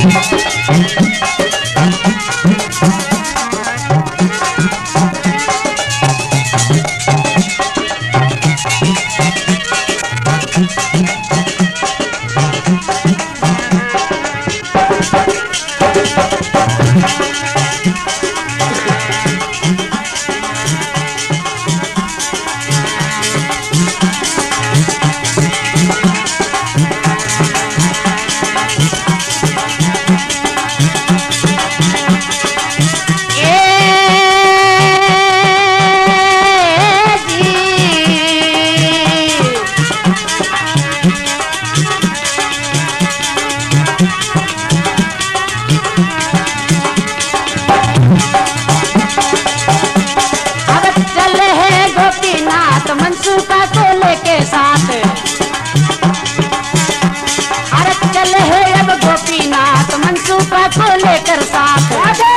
को लेकर साथ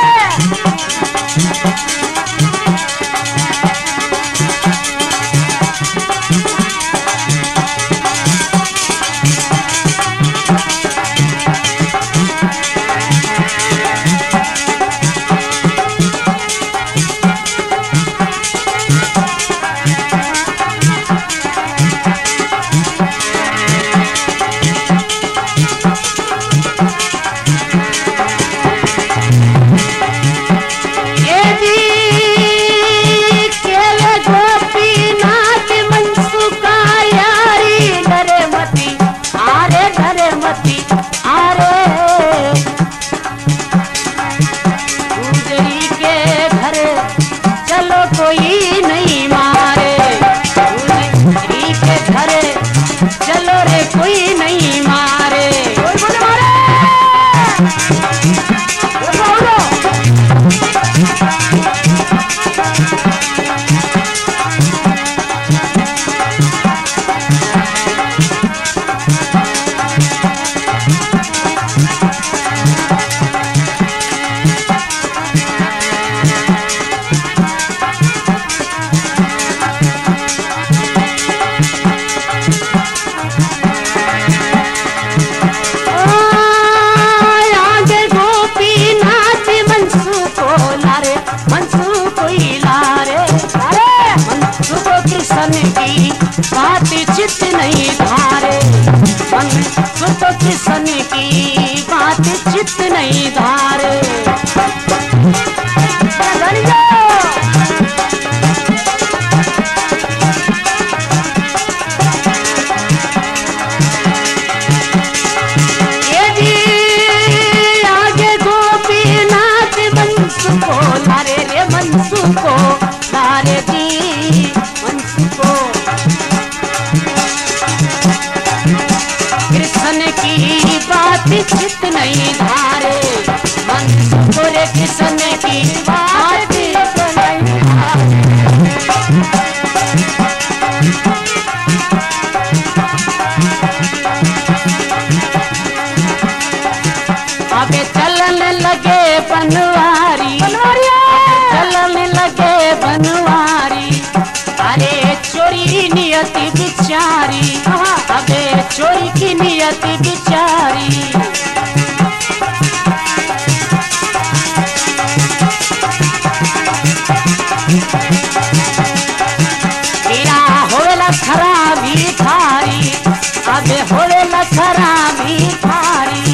बात चित नहीं धारे सुत किसन की बात चित नहीं धारे ये जी आगे गोपीनाथ बंसु को लारे रे बंसु को लारे जी बंसु को की बात चित नहीं धारे बंसु रे किसन की बात चित नहीं धारे अबे चलने लगे बनवारी चलने लगे बनवारी अरे चोरी नियति बिचारी अबे चोरी की नियति बिचारी तेरा होवेला खराबी थारी अबे होवेला खराबी थारी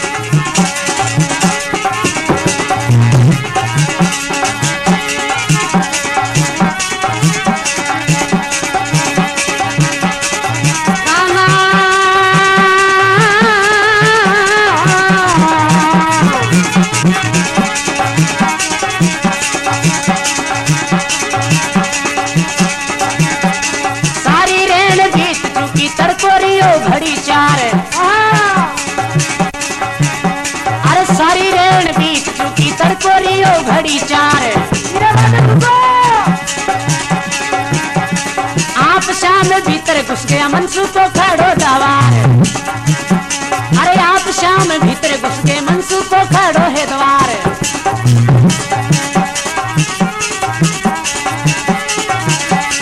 घड़ी चार अरे सारी रेण बीत चुकी तरकोरियो घड़ी चार आप शाम भीतर घुस गया मनसू को खड़ो दवार अरे आप शाम भीतर घुस गए मनसू को खड़ो है द्वार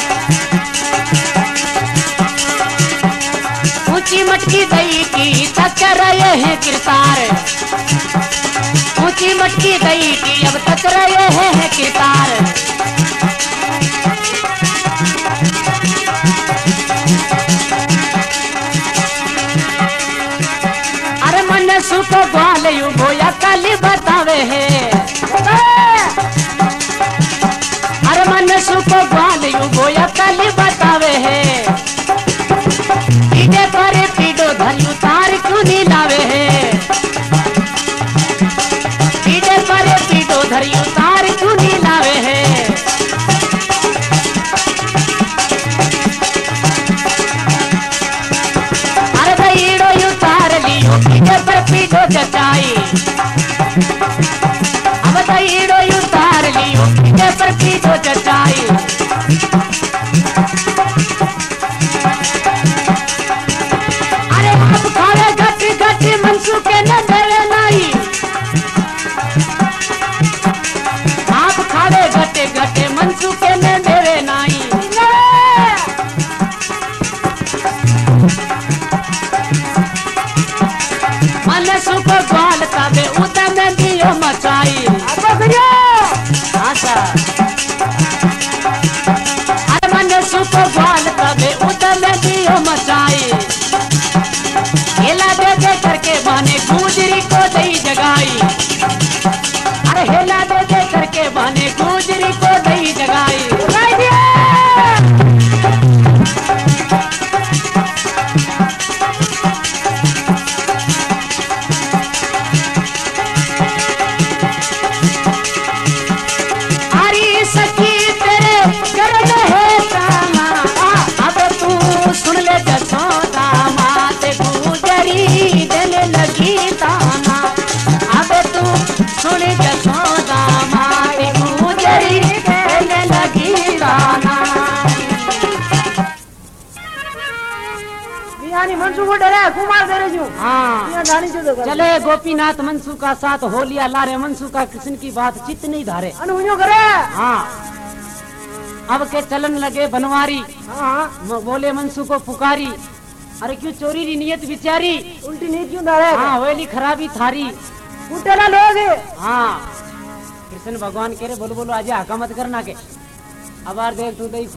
मटकी दही की कर रहे हैं किरतार, ऊंची मटकी दही की अब तक रहे हैं किरतार। अरे मन सुको ग्वाल यू बोया काली बतावे है, अरे मन सुको ग्वाल यू बोया काली बतावे है। पीड़े पर पीड़ो धरियो तार क्यों नहीं लावे है, पीड़े पर पीड़ो धरियो तार क्यों नहीं लावे है। अरे दहीड़ो यू तार लियो पीड़े पर पीड़ो चचाई, अब दहीड़ो यू तार लियो पीड़े पर पीड़ो चचाई। मनसू के न देवे नहीं, आप खावे घटे घटे मनसू के न देवे नहीं। मनसू को ग्वाल तबे उदम दियो मचाई, अरे मनसू को ग्वाल तबे उदम दियो मचाई। हेला दे दे करके बहाने गुजरी को दई जगाई, अरे हेला दे दे करके बहाने गुजरी को दई जगाई। अरे सखी तेरे करन है तामा, अब तू सुन ले जसोदा माते गुजरी देने लगी ताना, अब तू सुन जसोदा माते गुजरी देने लगी ताना। मनसू को डरे कुमार दे रही हूँ। हाँ चले गोपीनाथ मनसू का साथ हो लिया लारे, मनसू का कृष्ण की बात चित्त नहीं धारे करे। हाँ अब के चलन लगे बनवारी, हाँ बोले मनसू को पुकारी, अरे क्यों चोरी री नियत बिचारी, उल्टी नीयत क्यों धारे। हाँ वेली खराबी थारी कुटेला लोग। हाँ कृष्ण भगवान कह रहे बोलो बोलो आज हका मत करना के, अब देख तू